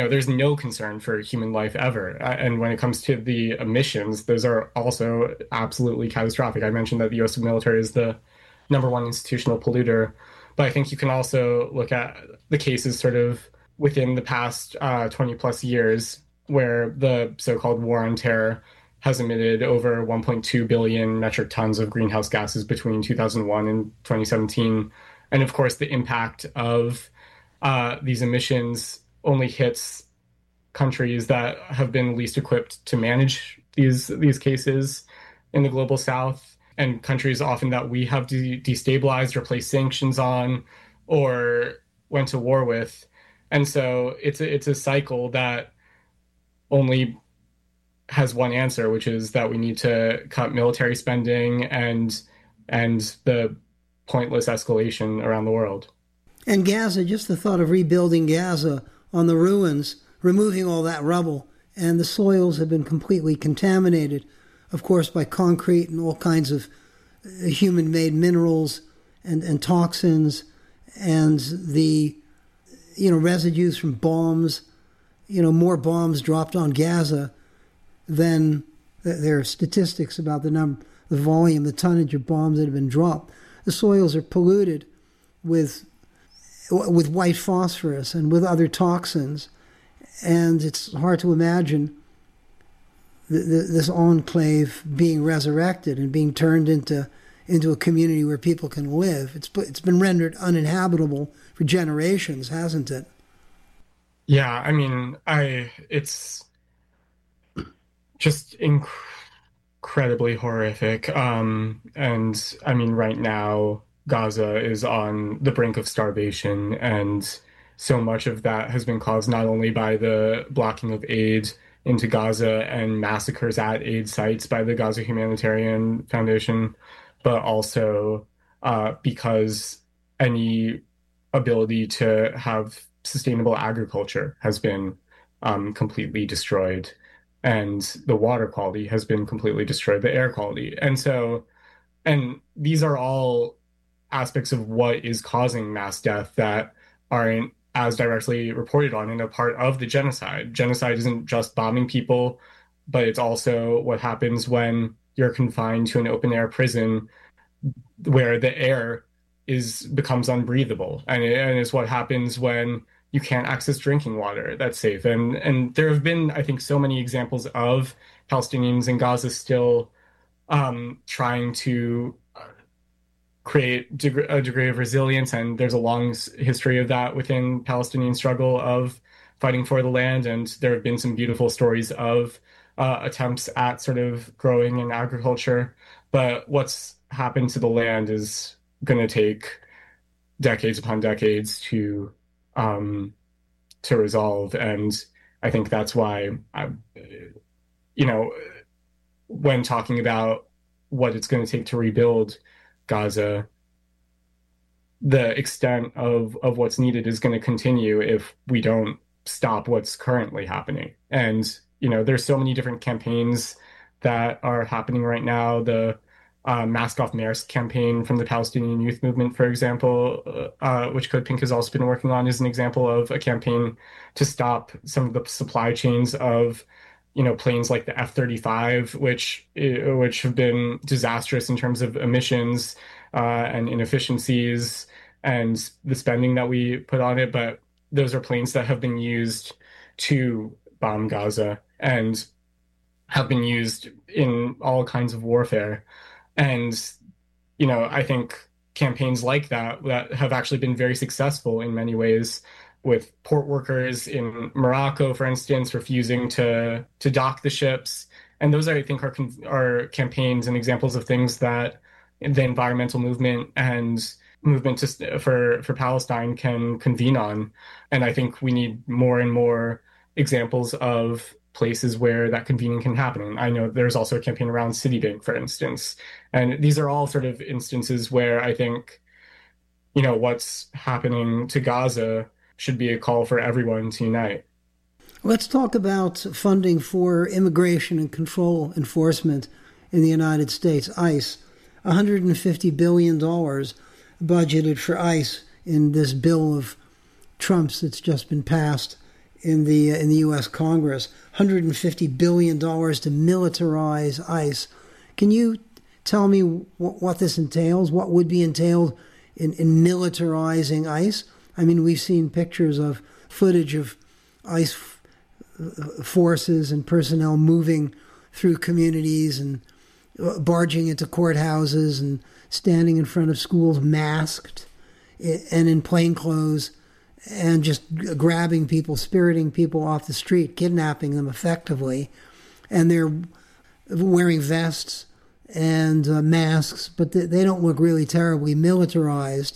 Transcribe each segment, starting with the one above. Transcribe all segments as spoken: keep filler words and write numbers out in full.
know, there's no concern for human life ever. Uh, And when it comes to the emissions, those are also absolutely catastrophic. I mentioned that the U S military is the number one institutional polluter, but I think you can also look at the cases sort of within the past uh, twenty plus years where the so-called war on terror has emitted over one point two billion metric tons of greenhouse gases between two thousand one and twenty seventeen. And of course, the impact of uh, these emissions only hits countries that have been least equipped to manage these these cases in the global south, and countries often that we have de- destabilized or placed sanctions on or went to war with. And so it's a, it's a cycle that only has one answer, which is that we need to cut military spending and and the pointless escalation around the world. And Gaza, just the thought of rebuilding Gaza on the ruins, removing all that rubble, and the soils have been completely contaminated, of course, by concrete and all kinds of human-made minerals and, and toxins, and the, you know, residues from bombs, you know, more bombs dropped on Gaza than there are statistics about the number, the volume, the tonnage of bombs that have been dropped. The soils are polluted with with white phosphorus and with other toxins, and it's hard to imagine the, the, this enclave being resurrected and being turned into into a community where people can live. It's it's been rendered uninhabitable for generations, hasn't it? Yeah, I mean, I it's just inc- incredibly horrific. Um, and I mean, right now, Gaza is on the brink of starvation, and so much of that has been caused not only by the blocking of aid into Gaza and massacres at aid sites by the Gaza Humanitarian Foundation, but also uh, because any ability to have sustainable agriculture has been um, completely destroyed, and the water quality has been completely destroyed, the air quality. And so, and these are all aspects of what is causing mass death that aren't as directly reported on and a part of the genocide. Genocide isn't just bombing people, but it's also what happens when you're confined to an open air prison where the air is becomes unbreathable, and, it, and it's what happens when you can't access drinking water that's safe. And and there have been, I think, so many examples of Palestinians in Gaza still um, trying to create deg- a degree of resilience, and there's a long history of that within Palestinian struggle of fighting for the land. And there have been some beautiful stories of uh, attempts at sort of growing in agriculture, but what's happened to the land is going to take decades upon decades to um, to resolve. And I think that's why, I, you know, when talking about what it's going to take to rebuild Gaza, the extent of, of what's needed is going to continue if we don't stop what's currently happening. And, you know, there's so many different campaigns that are happening right now. The uh, Mask Off Maersk campaign from the Palestinian Youth Movement, for example, uh, which Code Pink has also been working on, is an example of a campaign to stop some of the supply chains of, you know, planes like the F thirty-five, which which have been disastrous in terms of emissions uh, and inefficiencies and the spending that we put on it. But those are planes that have been used to bomb Gaza and have been used in all kinds of warfare. And, you know, I think campaigns like that that have actually been very successful in many ways, with port workers in Morocco, for instance, refusing to to dock the ships. And those, I think, are are campaigns and examples of things that the environmental movement and movement to, for for Palestine can convene on. And I think we need more and more examples of places where that convening can happen. And I know there's also a campaign around Citibank, for instance. And these are all sort of instances where I think, you know, what's happening to Gaza should be a call for everyone to unite. Let's talk about funding for immigration and control enforcement in the United States, ICE. one hundred fifty billion dollars budgeted for ICE in this bill of Trump's that's just been passed in the uh, in the U S Congress, one hundred fifty billion dollars to militarize ICE. Can you tell me w- what this entails? What would be entailed in, in militarizing ICE? I mean, we've seen pictures of footage of ICE f- forces and personnel moving through communities and barging into courthouses and standing in front of schools masked and in plain clothes and just grabbing people, spiriting people off the street, kidnapping them effectively. And they're wearing vests and uh, masks, but they, they don't look really terribly militarized.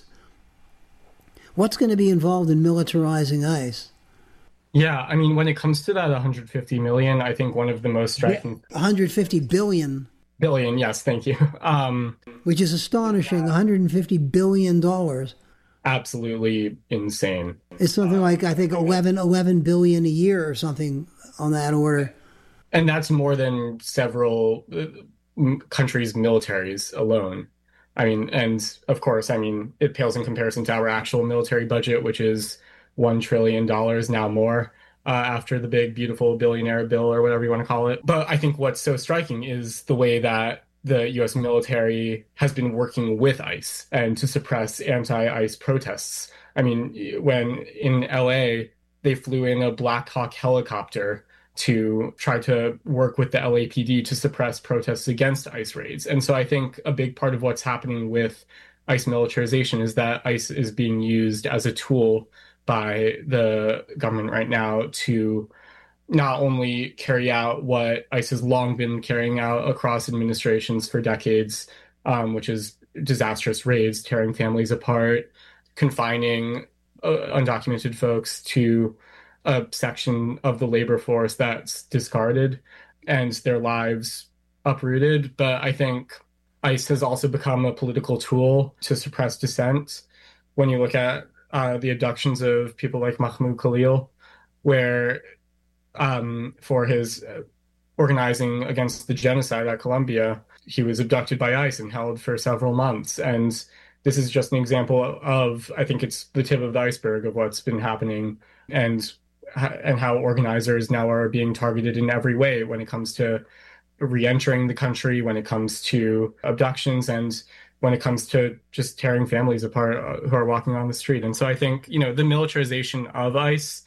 What's going to be involved in militarizing ICE? Yeah, I mean, when it comes to that one hundred fifty million, I think one of the most striking one hundred fifty billion. Billion, yes, thank you. Um, which is astonishing, one hundred fifty billion dollars. Absolutely insane. It's something like, I think, eleven, eleven billion a year or something on that order. And that's more than several uh, countries' militaries alone. I mean, and of course, I mean, it pales in comparison to our actual military budget, which is one trillion dollars, now more, uh, after the big, beautiful billionaire bill or whatever you want to call it. But I think what's so striking is the way that the U S military has been working with ICE and to suppress anti-ICE protests. I mean, when in L A, they flew in a Black Hawk helicopter to try to work with the L A P D to suppress protests against ICE raids. And so I think a big part of what's happening with ICE militarization is that ICE is being used as a tool by the government right now to not only carry out what ICE has long been carrying out across administrations for decades, um, which is disastrous raids, tearing families apart, confining uh, undocumented folks to a section of the labor force that's discarded and their lives uprooted. But I think ICE has also become a political tool to suppress dissent. When you look at uh, the abductions of people like Mahmoud Khalil, where um, for his organizing against the genocide at Columbia, he was abducted by ICE and held for several months. And this is just an example of, I think it's the tip of the iceberg of what's been happening, and and how organizers now are being targeted in every way when it comes to re-entering the country, when it comes to abductions, and when it comes to just tearing families apart who are walking on the street. And so I think, you know, the militarization of ICE,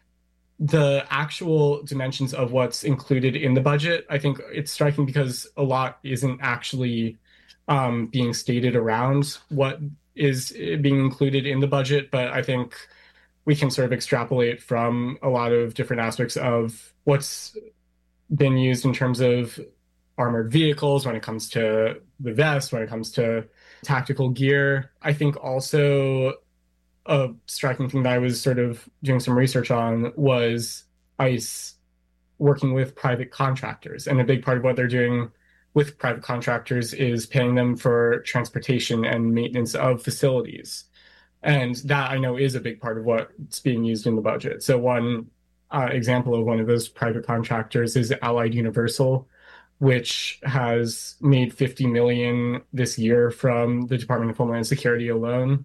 the actual dimensions of what's included in the budget, I think it's striking because a lot isn't actually um, being stated around what is being included in the budget. But I think we can sort of extrapolate from a lot of different aspects of what's been used in terms of armored vehicles, when it comes to the vest, when it comes to tactical gear. I think also a striking thing that I was sort of doing some research on was ICE working with private contractors. And a big part of what they're doing with private contractors is paying them for transportation and maintenance of facilities. And that, I know, is a big part of what's being used in the budget. So one uh, example of one of those private contractors is Allied Universal, which has made fifty million dollars this year from the Department of Homeland Security alone.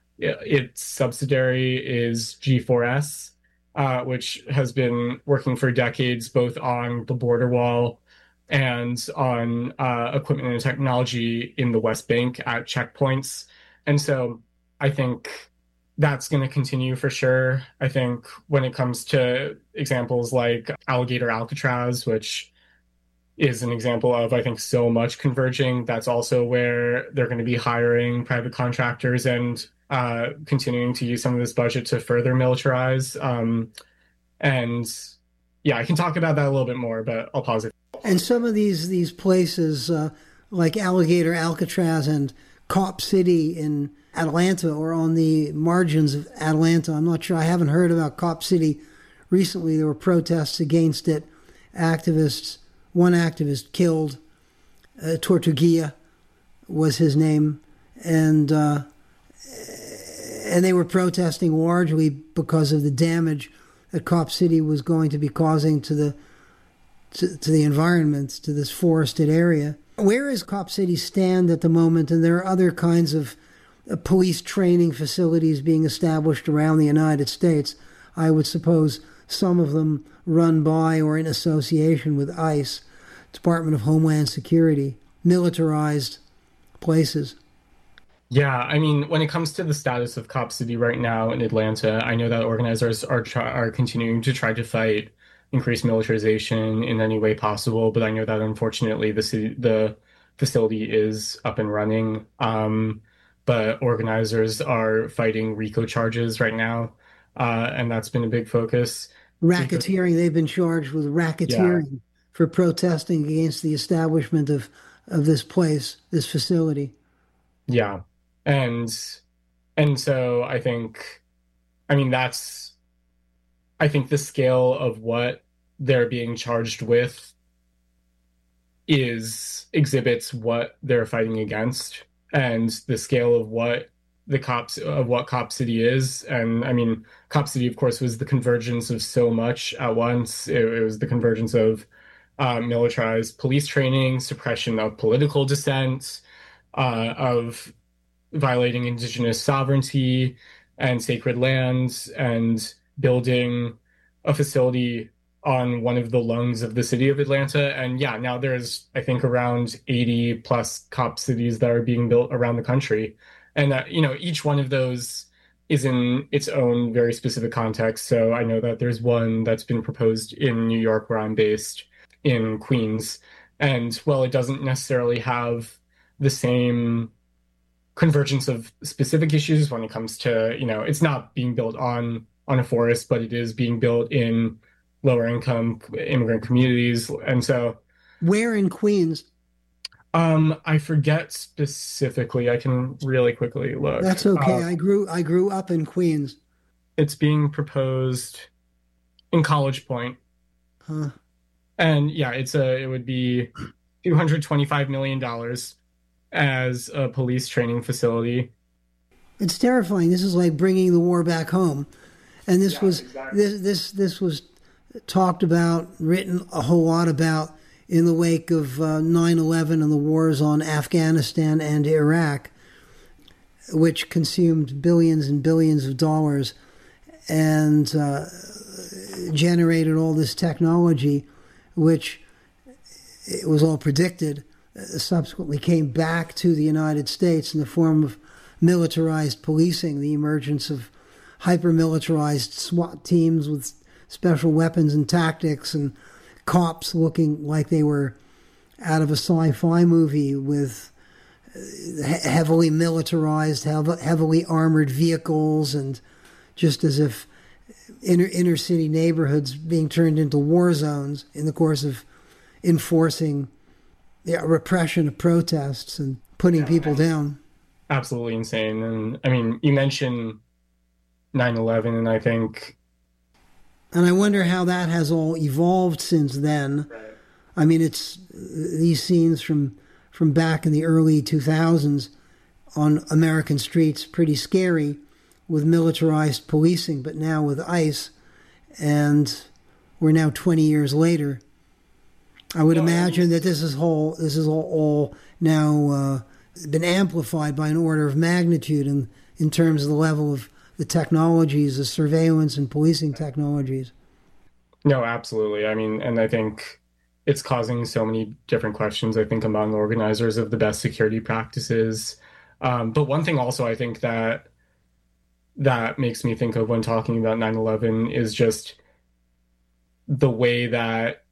Its subsidiary is G four S, uh, which has been working for decades both on the border wall and on uh, equipment and technology in the West Bank at checkpoints. And so I think that's going to continue for sure. I think when it comes to examples like Alligator Alcatraz, which is an example of, I think, so much converging, that's also where they're going to be hiring private contractors and uh, continuing to use some of this budget to further militarize. Um, and yeah, I can talk about that a little bit more, but I'll pause it. And some of these these places, uh, like Alligator Alcatraz and Cop City in Atlanta, or on the margins of Atlanta. I'm not sure. I haven't heard about Cop City recently. There were protests against it. Activists, one activist killed. Uh, Tortuguilla was his name, and uh, and they were protesting largely because of the damage that Cop City was going to be causing to the to, to the environment, to this forested area. Where is Cop City stand at the moment? And there are other kinds of uh, police training facilities being established around the United States. I would suppose some of them run by or in association with ICE, Department of Homeland Security, militarized places. Yeah, I mean, when it comes to the status of Cop City right now in Atlanta, I know that organizers are try are continuing to try to fight increased militarization in any way possible, but I know that unfortunately the city, the facility is up and running. Um, but organizers are fighting RICO charges right now, uh, and that's been a big focus. Because, Racketeering, they've been charged with yeah, racketeering for protesting against the establishment of, of this place, this facility. yeah, and and so I think, I mean, that's I think the scale of what they're being charged with is exhibits what they're fighting against and the scale of what the cops of what Cop City is. And I mean, Cop City, of course, was the convergence of so much at once. It, it was the convergence of uh, militarized police training, suppression of political dissent, uh, of violating indigenous sovereignty and sacred lands, and building a facility on one of the lungs of the city of Atlanta. And yeah, now there's, I think, around eighty plus cop cities that are being built around the country. And that, you know, each one of those is in its own very specific context. So I know that there's one that's been proposed in New York, where I'm based, in Queens. And well, it doesn't necessarily have the same convergence of specific issues when it comes to, you know, it's not being built on on a forest, but it is being built in lower income immigrant communities. And so, Where in Queens? um, I forget specifically. I can really quickly look. That's okay. Uh, I grew I grew up in Queens. it's being proposed in College Point. Huh. And yeah, it's a it would be two hundred twenty-five million dollars as a police training facility. It's terrifying. This is like bringing the war back home. And this Yeah, was exactly. this this this was talked about, written a whole lot about in the wake of uh, nine eleven and the wars on Afghanistan and Iraq, which consumed billions and billions of dollars and uh, generated all this technology, which it was all predicted, uh, subsequently came back to the United States in the form of militarized policing, the emergence of hyper-militarized SWAT teams with special weapons and tactics, and cops looking like they were out of a sci-fi movie with heavily militarized, heavily armored vehicles, and just as if inner inner city neighborhoods being turned into war zones in the course of enforcing the repression of protests and putting Yeah, people down. absolutely insane. And I mean, you mentioned nine eleven, and I think, And I wonder how that has all evolved since then. right. I mean, it's these scenes from from back in the early two thousands on American streets, pretty scary with militarized policing, but now with ICE, and we're now twenty years later. I would No, imagine that this is whole this is all, all now uh, been amplified by an order of magnitude in in terms of the level of the technologies, the surveillance and policing technologies. No, absolutely. I mean, and I think it's causing so many different questions, I think, among organizers of the best security practices. Um, but one thing also I think that that makes me think of when talking about nine eleven is just the way that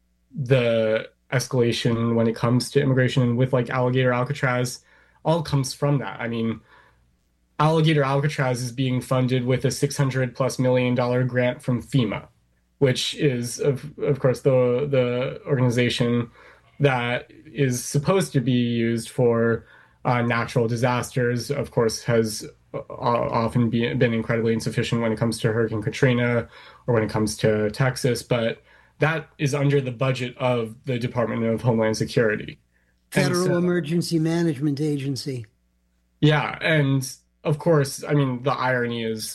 the escalation when it comes to immigration with like Alligator Alcatraz all comes from that. I mean, Alligator Alcatraz is being funded with a six hundred plus million dollar grant from FEMA, which is of of course the the organization that is supposed to be used for uh, natural disasters. Of course, has often be, been incredibly insufficient when it comes to Hurricane Katrina or when it comes to Texas, but that is under the budget of the Department of Homeland Security. And Federal so, Emergency Management Agency. yeah, and of course, I mean, the irony is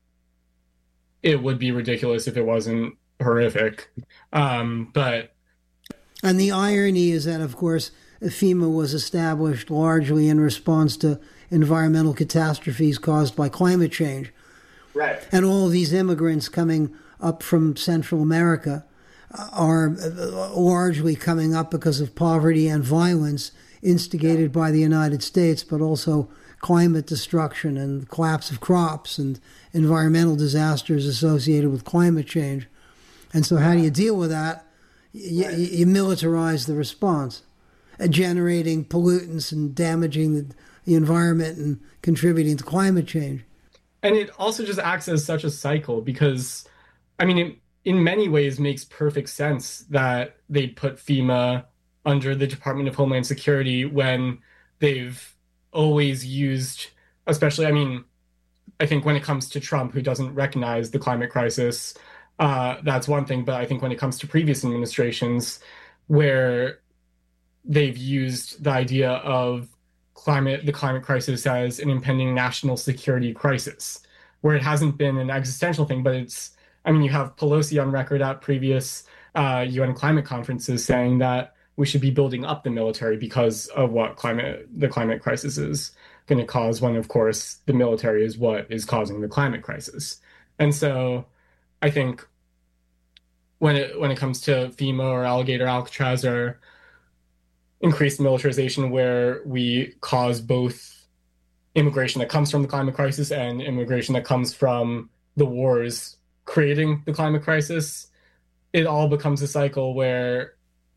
it would be ridiculous if it wasn't horrific. Um, but And the irony is that, of course, FEMA was established largely in response to environmental catastrophes caused by climate change. right. And all of these immigrants coming up from Central America are largely coming up because of poverty and violence instigated by the United States, but also climate destruction and collapse of crops and environmental disasters associated with climate change. And so how do you deal with that? You, you militarize the response, uh, generating pollutants and damaging the, the environment and contributing to climate change. And it also just acts as such a cycle because, I mean, it, in many ways makes perfect sense that they put FEMA under the Department of Homeland Security when they've always used, especially, I mean, I think when it comes to Trump, who doesn't recognize the climate crisis, uh, that's one thing. But I think when it comes to previous administrations, where they've used the idea of climate, the climate crisis as an impending national security crisis, where it hasn't been an existential thing, but it's, I mean, you have Pelosi on record at previous uh, U N climate conferences saying that we should be building up the military because of what climate, the climate crisis is going to cause, when, of course, the military is what is causing the climate crisis. And so I think when it when it comes to FEMA or Alligator Alcatraz or increased militarization, where we cause both immigration that comes from the climate crisis and immigration that comes from the wars creating the climate crisis, it all becomes a cycle where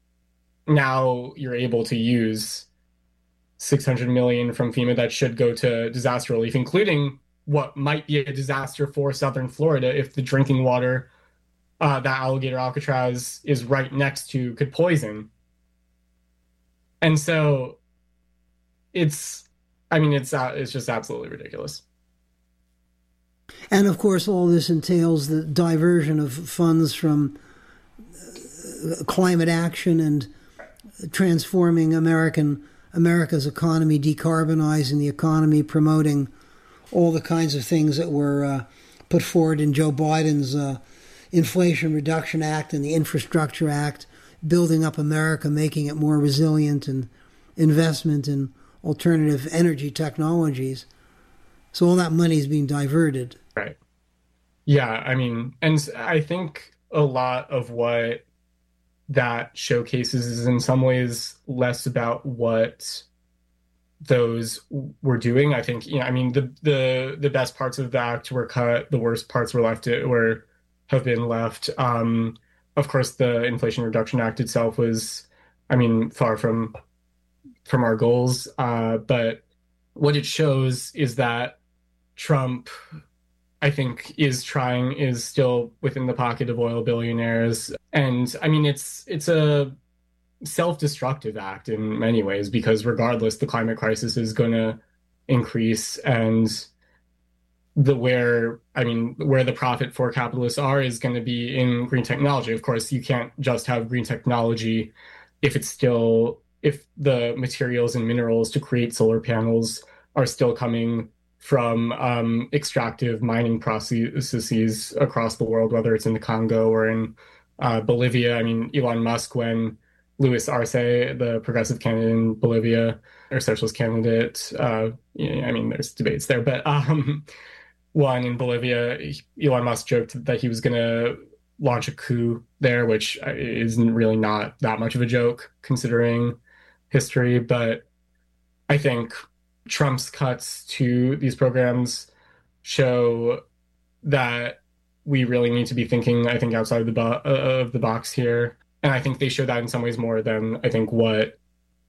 now you're able to use six hundred million from FEMA that should go to disaster relief, including what might be a disaster for Southern Florida if the drinking water uh, that Alligator Alcatraz is right next to could poison. And so it's, I mean, it's uh, it's just absolutely ridiculous. And of course, all this entails the diversion of funds from climate action and transforming American America's economy, decarbonizing the economy, promoting all the kinds of things that were uh, put forward in Joe Biden's uh, Inflation Reduction Act and the Infrastructure Act, building up America, making it more resilient, and investment in alternative energy technologies. So all that money is being diverted. Right. Yeah, I mean, and I think a lot of what that showcases is in some ways less about what those were doing. I think, you know, I mean, the the the best parts of the act were cut, the worst parts were left, were have been left. Um, of course, the Inflation Reduction Act itself was, I mean, far from from our goals. Uh, but what it shows is that Trump, I think, is trying, is still within the pocket of oil billionaires. And I mean, it's it's a self-destructive act in many ways, because regardless, the climate crisis is going to increase, and the where, I mean, where the profit for capitalists are is going to be in green technology. Of course, you can't just have green technology if it's still, if the materials and minerals to create solar panels are still coming from um, extractive mining processes across the world, whether it's in the Congo or in uh, Bolivia. I mean, Elon Musk, when Luis Arce, the progressive candidate in Bolivia, or socialist candidate, uh, I mean, there's debates there, but um, one in Bolivia, Elon Musk joked that he was going to launch a coup there, which isn't really not that much of a joke considering history. But I think Trump's cuts to these programs show that we really need to be thinking, I think, outside of the, bo- of the box here. And I think they show that in some ways more than, I think, what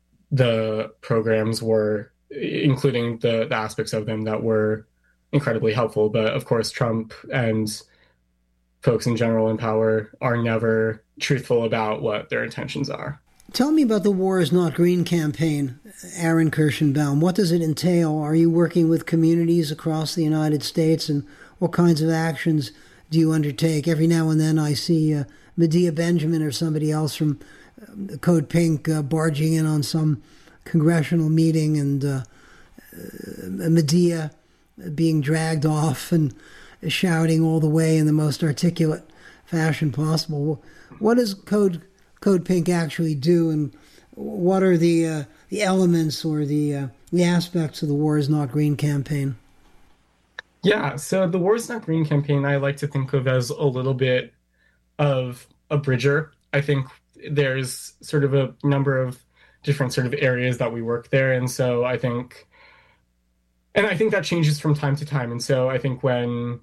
the programs were, including the, the aspects of them that were incredibly helpful. But of course, Trump and folks in general in power are never truthful about what their intentions are. Tell me about the War is Not Green campaign, Aaron Kirschenbaum. What does it entail? Are you working with communities across the United States, and what kinds of actions do you undertake? Every now and then I see uh, Medea Benjamin or somebody else from uh, Code Pink uh, barging in on some congressional meeting, and uh, uh, Medea being dragged off and shouting all the way in the most articulate fashion possible. What does Code Code Pink actually do, and what are the uh, the elements or the uh, the aspects of the War is Not Green campaign? Yeah, so the War is Not Green campaign, I like to think of as a little bit of a bridger. I think there's sort of a number of different sort of areas that we work there. And so I think, and I think that changes from time to time. And so I think when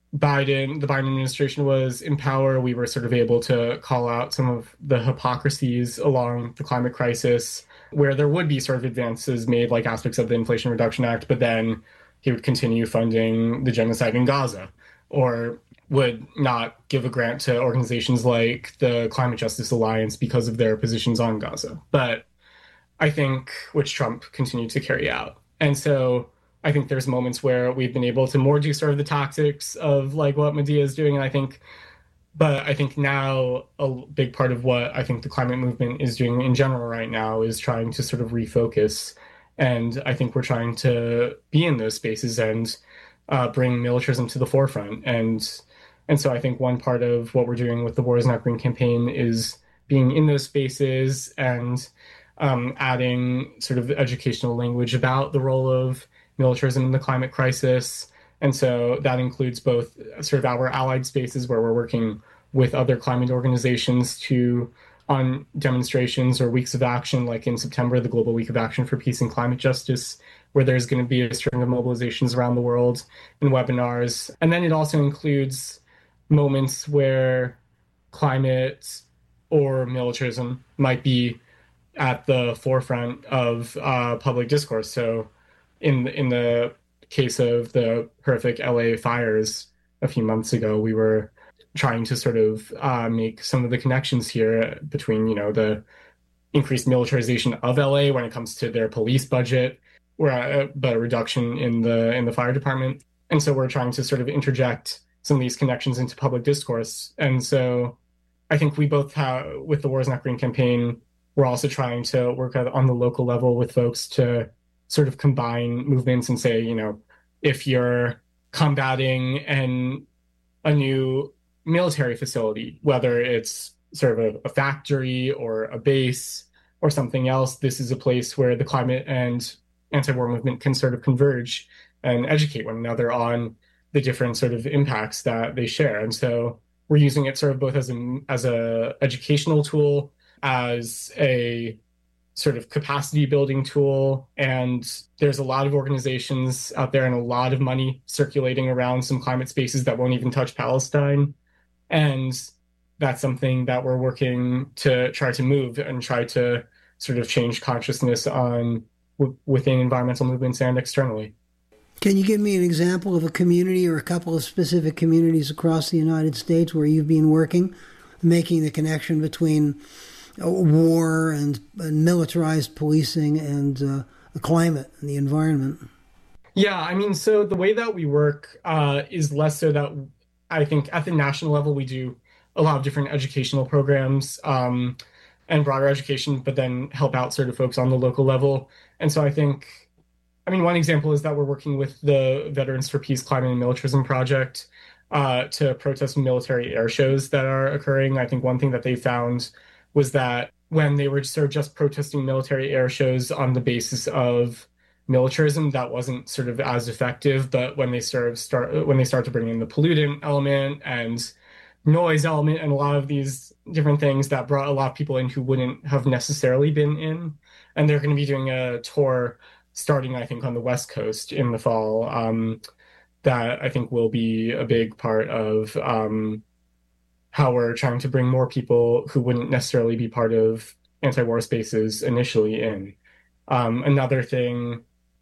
Biden, the Biden administration was in power, we were sort of able to call out some of the hypocrisies along the climate crisis, where there would be sort of advances made, like aspects of the Inflation Reduction Act, but then he would continue funding the genocide in Gaza, or would not give a grant to organizations like the Climate Justice Alliance because of their positions on Gaza. But I think, which Trump continued to carry out. And so I think there's moments where we've been able to more do sort of the tactics of like what Medea is doing. And I think, but I think now a big part of what I think the climate movement is doing in general right now is trying to sort of refocus. And I think we're trying to be in those spaces and uh, bring militarism to the forefront. And and so I think one part of what we're doing with the War is Not Green campaign is being in those spaces and um, adding sort of educational language about the role of militarism in the climate crisis. And so that includes both sort of our allied spaces where we're working with other climate organizations to on demonstrations or weeks of action, like in September, the Global Week of Action for Peace and Climate Justice, where there's going to be a string of mobilizations around the world and webinars. And then it also includes moments where climate or militarism might be at the forefront of uh, public discourse. So in in the case of the horrific L A fires a few months ago, we were trying to sort of uh, make some of the connections here between, you know, the increased militarization of L A when it comes to their police budget, or uh, but a reduction in the in the fire department. And so we're trying to sort of interject some of these connections into public discourse. And so I think we both have, with the War is Not Green campaign, we're also trying to work on the local level with folks to sort of combine movements and say, you know, if you're combating an, a new military facility, whether it's sort of a, a factory or a base or something else, this is a place where the climate and anti-war movement can sort of converge and educate one another on the different sort of impacts that they share. And so we're using it sort of both as a as a educational tool, as a sort of capacity building tool. And there's a lot of organizations out there and a lot of money circulating around some climate spaces that won't even touch Palestine. And that's something that we're working to try to move and try to sort of change consciousness on w- within environmental movements and externally. Can you give me an example of a community or a couple of specific communities across the United States where you've been working, making the connection between war and, and militarized policing and uh, the climate and the environment? Yeah, I mean, so the way that we work uh, is less so that I think at the national level, we do a lot of different educational programs um, and broader education, but then help out sort of folks on the local level. And so I think, I mean, one example is that we're working with the Veterans for Peace Climate and Militarism Project uh, to protest military air shows that are occurring. I think one thing that they found was that when they were sort of just protesting military air shows on the basis of militarism, that wasn't sort of as effective. But when they sort of start when they start to bring in the pollutant element and noise element and a lot of these different things, that brought a lot of people in who wouldn't have necessarily been in. And they're going to be doing a tour starting, I think, on the West Coast in the fall. Um, that I think will be a big part of um, how we're trying to bring more people who wouldn't necessarily be part of anti-war spaces initially in. Um, another thing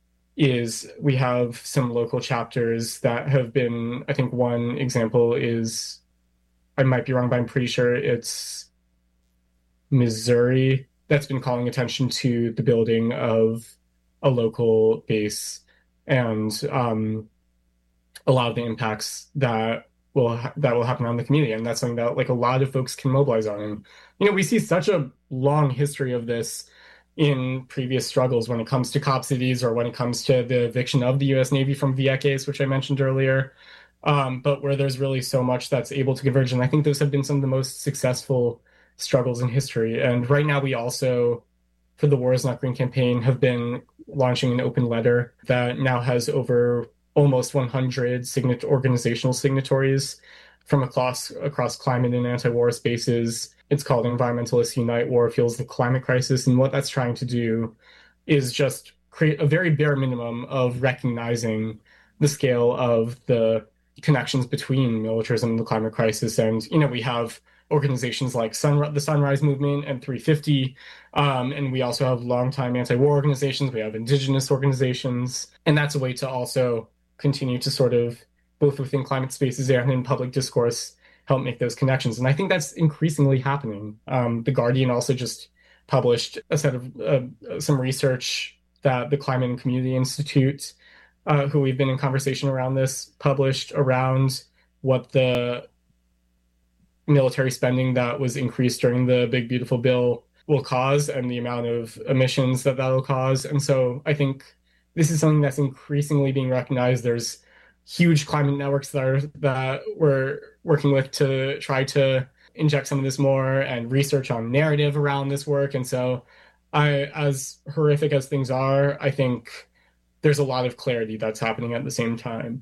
is we have some local chapters that have been, I think one example is, I might be wrong, but I'm pretty sure it's Missouri, that's been calling attention to the building of a local base and um, a lot of the impacts that will ha- that will happen on the community. And that's something that like a lot of folks can mobilize on. And, you know, we see such a long history of this in previous struggles when it comes to cop cities or when it comes to the eviction of the U S Navy from Vieques, which I mentioned earlier, um, but where there's really so much that's able to converge. And I think those have been some of the most successful struggles in history. And right now we also, for the War is Not Green campaign, have been launching an open letter that now has over almost one hundred signat organizational signatories from across across climate and anti-war spaces. It's called Environmentalists Unite War Fuels the Climate Crisis. And what that's trying to do is just create a very bare minimum of recognizing the scale of the connections between militarism and the climate crisis. And, you know, we have organizations like Sun, the Sunrise Movement and three fifty, um, and we also have longtime anti-war organizations. We have indigenous organizations, and that's a way to also continue to sort of, both within climate spaces and in public discourse, help make those connections. And I think that's increasingly happening. Um, the Guardian also just published a set of uh, some research that the Climate and Community Institute, uh, who we've been in conversation around this, published around what the military spending that was increased during the Big Beautiful Bill will cause and the amount of emissions that that will cause. And so I think this is something that's increasingly being recognized. There's huge climate networks that are that we're working with to try to inject some of this more and research on narrative around this work. And so I, as horrific as things are, I think there's a lot of clarity that's happening at the same time.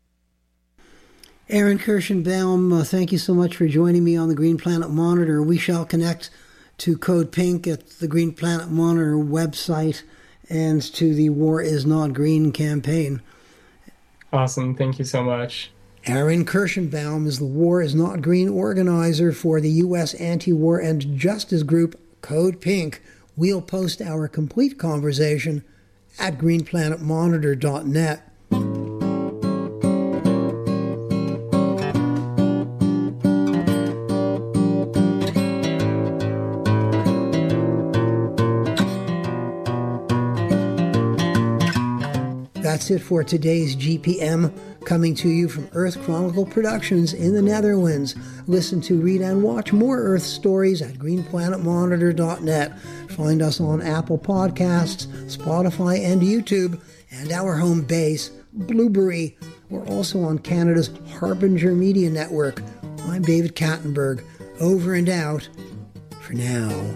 Aaron Kirschenbaum, uh, thank you so much for joining me on the Green Planet Monitor. We shall connect to Code Pink at the Green Planet Monitor website and to the War Is Not Green campaign. Awesome. Thank you so much. Aaron Kirschenbaum is the War Is Not Green organizer for the U S anti-war and justice group Code Pink. We'll post our complete conversation at green planet monitor dot net. That's it for today's G P M, coming to you from Earth Chronicle Productions in the Netherlands. Listen to, read, and watch more Earth stories at green planet monitor dot net. Find us on Apple Podcasts, Spotify, and YouTube, and our home base, Blueberry. We're also on Canada's Harbinger Media Network. I'm David Kattenberg. Over and out for now.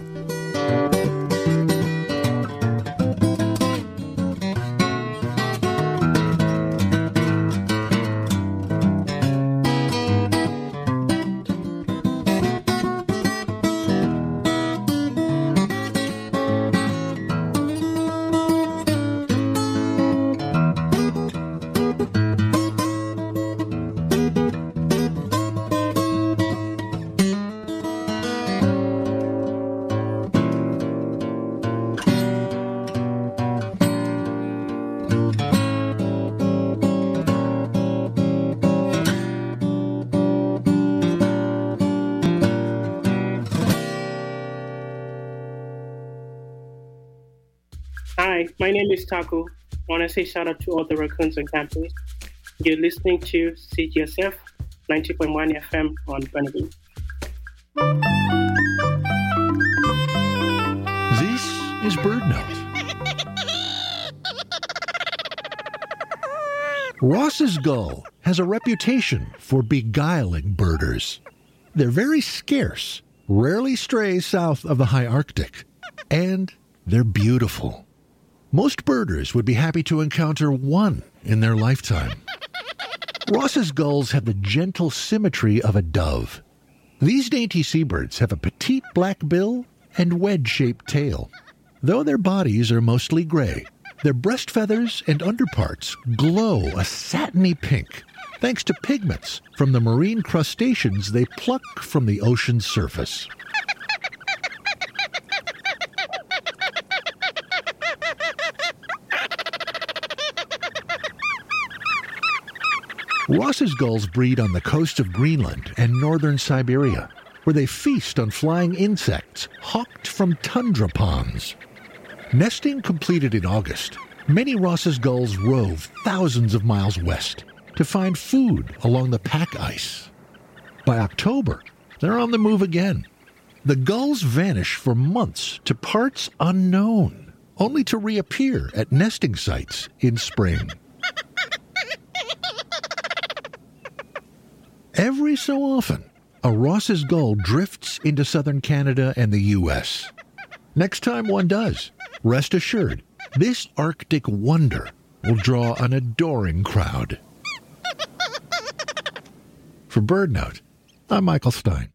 Hi, my name is Taco. I want to say shout out to all the raccoons on campus. You're listening to C G S F ninety point one F M on Burnaby. This is BirdNote. Ross's gull has a reputation for beguiling birders. They're very scarce, rarely stray south of the high Arctic, and they're beautiful. Most birders would be happy to encounter one in their lifetime. Ross's gulls have the gentle symmetry of a dove. These dainty seabirds have a petite black bill and wedge-shaped tail. Though their bodies are mostly gray, their breast feathers and underparts glow a satiny pink, thanks to pigments from the marine crustaceans they pluck from the ocean's surface. Ross's gulls breed on the coast of Greenland and northern Siberia, where they feast on flying insects hawked from tundra ponds. Nesting completed in August, many Ross's gulls rove thousands of miles west to find food along the pack ice. By October, they're on the move again. The gulls vanish for months to parts unknown, only to reappear at nesting sites in spring. Every so often, a Ross's gull drifts into southern Canada and the U S. Next time one does, rest assured, this Arctic wonder will draw an adoring crowd. For BirdNote, I'm Michael Stein.